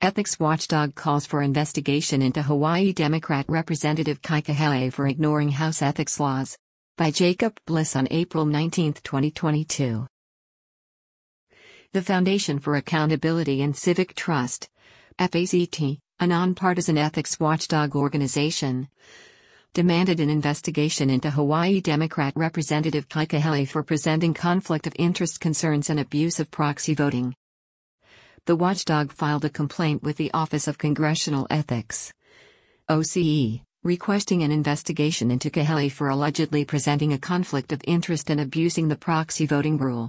Ethics watchdog calls for investigation into Hawaii Democrat Representative Kai Kahele for ignoring House ethics laws. By Jacob Bliss on April 19, 2022. The Foundation for Accountability and Civic Trust, FACT, a nonpartisan ethics watchdog organization, demanded an investigation into Hawaii Democrat Representative Kai Kahele for presenting conflict of interest concerns and abuse of proxy voting. The watchdog filed a complaint with the Office of Congressional Ethics, OCE, requesting an investigation into Kahele for allegedly presenting a conflict of interest and abusing the proxy voting rule.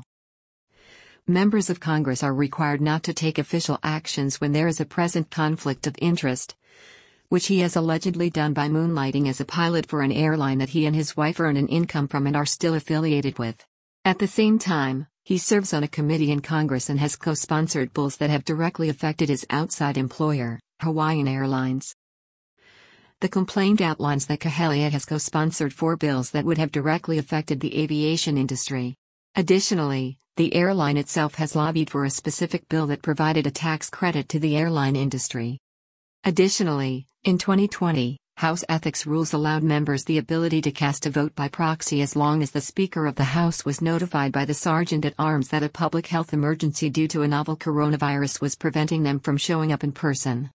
Members of Congress are required not to take official actions when there is a present conflict of interest, which he has allegedly done by moonlighting as a pilot for an airline that he and his wife earn an income from and are still affiliated with. At the same time, he serves on a committee in Congress and has co-sponsored bills that have directly affected his outside employer, Hawaiian Airlines. The complaint outlines that Kahele has co-sponsored 4 bills that would have directly affected the aviation industry. Additionally, the airline itself has lobbied for a specific bill that provided a tax credit to the airline industry. Additionally, in 2020, House ethics rules allowed members the ability to cast a vote by proxy as long as the Speaker of the House was notified by the Sergeant at Arms that a public health emergency due to a novel coronavirus was preventing them from showing up in person.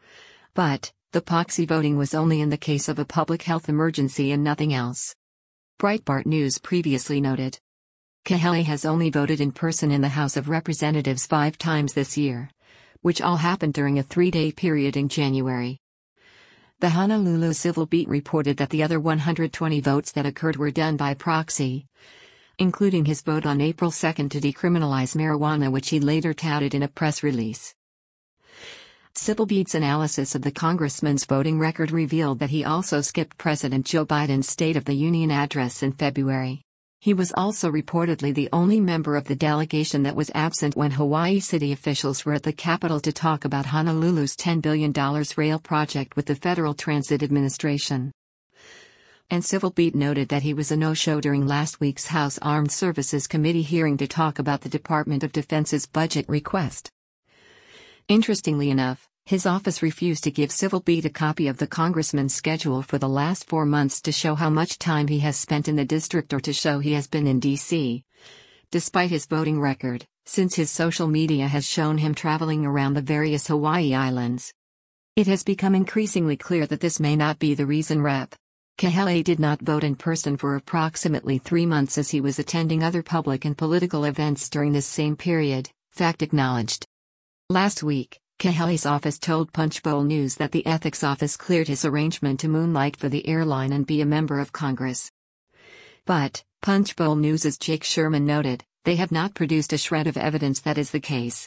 But, the proxy voting was only in the case of a public health emergency and nothing else. Breitbart News previously noted. Kahele has only voted in person in the House of Representatives 5 times this year, which all happened during a 3-day period in January. The Honolulu Civil Beat reported that the other 120 votes that occurred were done by proxy, including his vote on April 2 to decriminalize marijuana, which he later touted in a press release. Civil Beat's analysis of the congressman's voting record revealed that he also skipped President Joe Biden's State of the Union address in February. He was also reportedly the only member of the delegation that was absent when Hawaii city officials were at the Capitol to talk about Honolulu's $10 billion rail project with the Federal Transit Administration. And Civil Beat noted that he was a no-show during last week's House Armed Services Committee hearing to talk about the Department of Defense's budget request. Interestingly enough, his office refused to give Civil Beat a copy of the congressman's schedule for the last 4 months to show how much time he has spent in the district or to show he has been in D.C. Despite his voting record, since his social media has shown him traveling around the various Hawaii islands. It has become increasingly clear that this may not be the reason Rep. Kahele did not vote in person for approximately 3 months as he was attending other public and political events during this same period, FACT acknowledged. Last week, Kahele's office told Punchbowl News that the ethics office cleared his arrangement to moonlight for the airline and be a member of Congress. But, Punchbowl News's Jake Sherman noted, they have not produced a shred of evidence that is the case.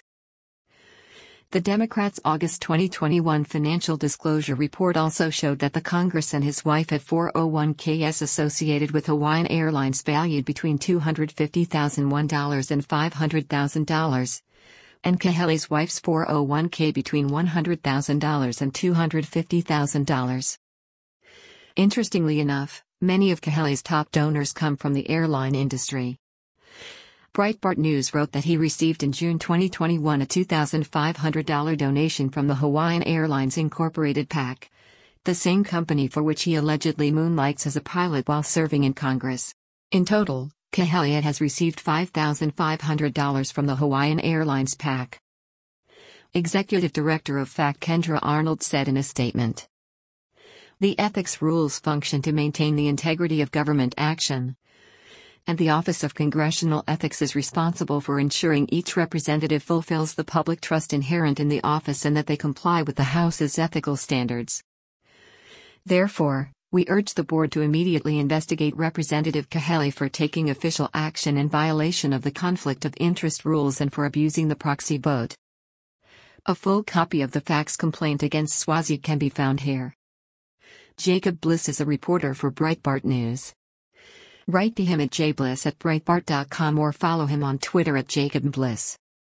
The Democrats' August 2021 financial disclosure report also showed that the Congress and his wife had 401ks associated with Hawaiian Airlines valued between $250,001 and $500,000. And Kahele's wife's 401k between $100,000 and $250,000. Interestingly enough, many of Kahele's top donors come from the airline industry. Breitbart News wrote that he received in June 2021 a $2,500 donation from the Hawaiian Airlines Incorporated PAC, the same company for which he allegedly moonlights as a pilot while serving in Congress. In total, Kahele has received $5,500 from the Hawaiian Airlines PAC. Executive Director of FACT Kendra Arnold said in a statement. The ethics rules function to maintain the integrity of government action, and the Office of Congressional Ethics is responsible for ensuring each representative fulfills the public trust inherent in the office and that they comply with the House's ethical standards. Therefore, we urge the board to immediately investigate Representative Kahele for taking official action in violation of the conflict of interest rules and for abusing the proxy vote. A full copy of the FACT's complaint against Swazi can be found here. Jacob Bliss is a reporter for Breitbart News. Write to him at jbliss@breitbart.com or follow him on Twitter at @JacobBliss.